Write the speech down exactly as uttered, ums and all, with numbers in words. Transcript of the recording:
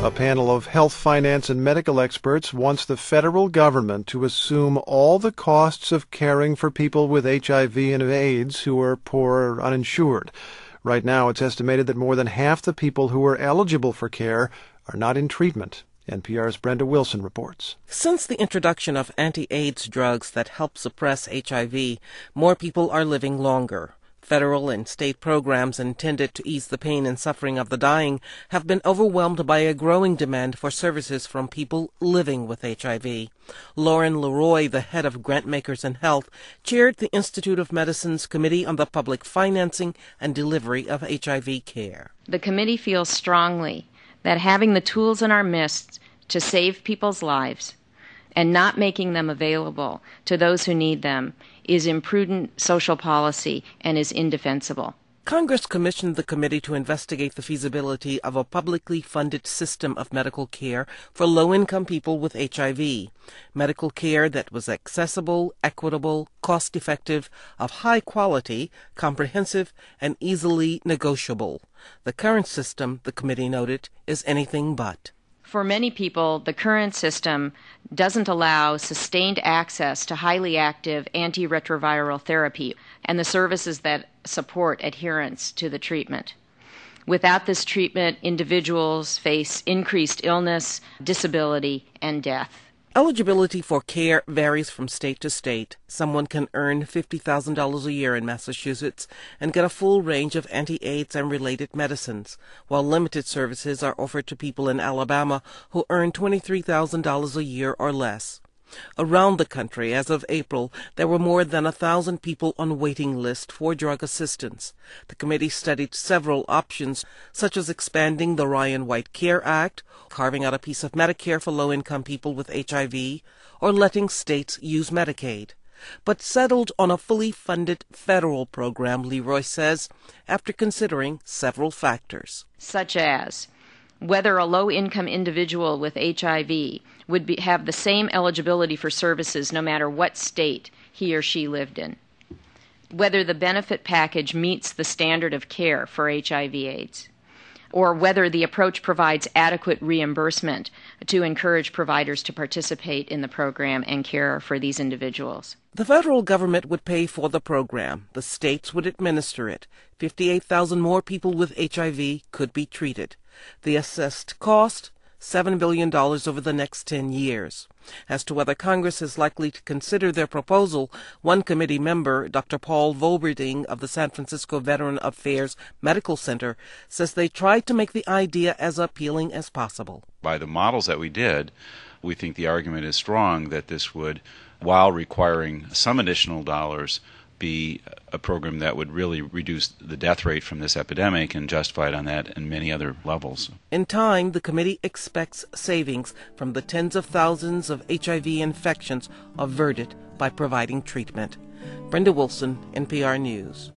A panel of health, finance, and medical experts wants the federal government to assume all the costs of caring for people with H I V and AIDS who are poor or uninsured. Right now, it's estimated that more than half the people who are eligible for care are not in treatment. N P R's Brenda Wilson reports. Since the introduction of anti-AIDS drugs that help suppress H I V, more people are living longer. Federal and state programs intended to ease the pain and suffering of the dying have been overwhelmed by a growing demand for services from people living with H I V. Lauren Leroy, the head of Grantmakers in Health, chaired the Institute of Medicine's Committee on the Public Financing and Delivery of H I V Care. The committee feels strongly that having the tools in our midst to save people's lives and not making them available to those who need them is imprudent social policy and is indefensible. Congress commissioned the committee to investigate the feasibility of a publicly funded system of medical care for low-income people with H I V. Medical care that was accessible, equitable, cost-effective, of high quality, comprehensive, and easily negotiable. The current system, the committee noted, is anything but. For many people, the current system doesn't allow sustained access to highly active antiretroviral therapy and the services that support adherence to the treatment. Without this treatment, individuals face increased illness, disability, and death. Eligibility for care varies from state to state. Someone can earn fifty thousand dollars a year in Massachusetts and get a full range of anti-AIDS and related medicines, while limited services are offered to people in Alabama who earn twenty-three thousand dollars a year or less. Around the country, as of April, there were more than a thousand people on waiting list for drug assistance. The committee studied several options, such as expanding the Ryan White Care Act, carving out a piece of Medicare for low-income people with H I V, or letting states use Medicaid, but settled on a fully funded federal program, Leroy says, after considering several factors. Such as whether a low-income individual with H I V would be, have the same eligibility for services no matter what state he or she lived in, whether the benefit package meets the standard of care for H I V AIDS, or whether the approach provides adequate reimbursement to encourage providers to participate in the program and care for these individuals. The federal government would pay for the program. The states would administer it. fifty-eight thousand more people with H I V could be treated. The assessed cost, seven billion dollars over the next ten years. As to whether Congress is likely to consider their proposal, one committee member, Doctor Paul Volberding of the San Francisco Veteran Affairs Medical Center, says they tried to make the idea as appealing as possible. By the models that we did, we think the argument is strong that this would, while requiring some additional dollars, be a program that would really reduce the death rate from this epidemic and justify it on that and many other levels. In time, the committee expects savings from the tens of thousands of H I V infections averted by providing treatment. Brenda Wilson, N P R News.